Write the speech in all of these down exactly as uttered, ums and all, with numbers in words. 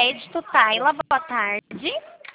Crédito, Tayla, boa tarde.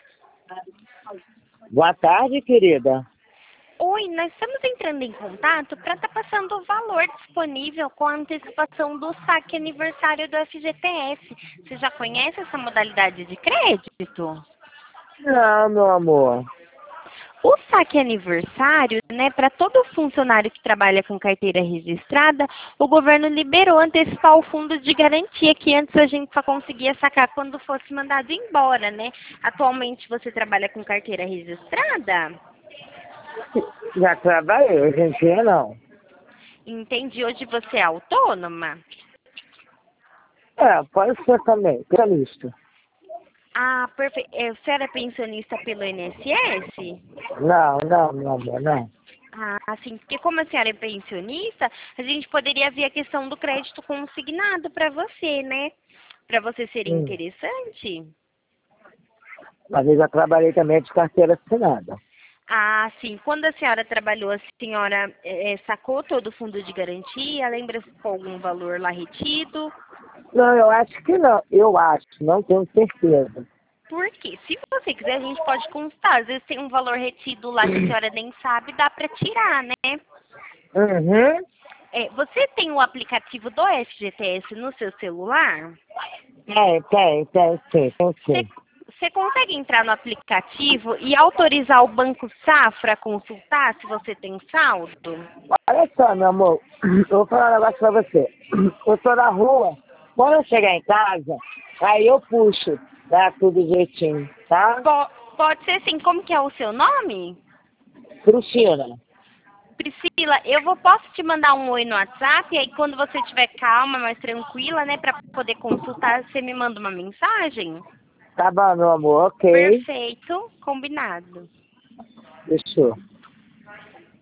Boa tarde, querida. Oi, nós estamos entrando em contato para estar passando o valor disponível com a antecipação do saque aniversário do F G T S. Você já conhece essa modalidade de crédito? Não, meu amor. O saque aniversário, né, para todo funcionário que trabalha com carteira registrada, o governo liberou antecipar o fundo de garantia, que antes a gente só conseguia sacar quando fosse mandado embora, né? Atualmente você trabalha com carteira registrada? Já trabalhei, hoje em dia não. Entendi. Hoje você é autônoma? É, pode ser também, pianista. Ah, perfeito. Você era pensionista pelo I N S S? Não, não, meu amor, não. Ah, sim, porque como a senhora é pensionista, a gente poderia ver a questão do crédito consignado para você, né? Para você ser Hum. interessante. Mas eu já trabalhei também de carteira assinada. Ah, sim. Quando a senhora trabalhou, a senhora eh, sacou todo o fundo de garantia? Lembra se ficou algum valor lá retido? Não, eu acho que não. Eu acho, não tenho certeza. Porque se você quiser, a gente pode consultar. Às vezes tem um valor retido lá que a senhora nem sabe, dá para tirar, né? Uhum. É, você tem o aplicativo do F G T S no seu celular? Tem, tem, tem, sim, tem Você, sim. você consegue entrar no aplicativo e autorizar o Banco Safra a consultar se você tem saldo? Olha só, meu amor, eu vou falar um negócio pra você. Eu tô na rua, quando eu chegar em casa, aí eu puxo, dá tudo jeitinho, tá? Po- pode ser sim. Como que é o seu nome? Cristina. Priscila, eu vou, posso te mandar um oi no WhatsApp, e aí quando você estiver calma, mais tranquila, né, para poder consultar, você me manda uma mensagem? Tá bom, meu amor, ok. Perfeito, combinado. Fechou.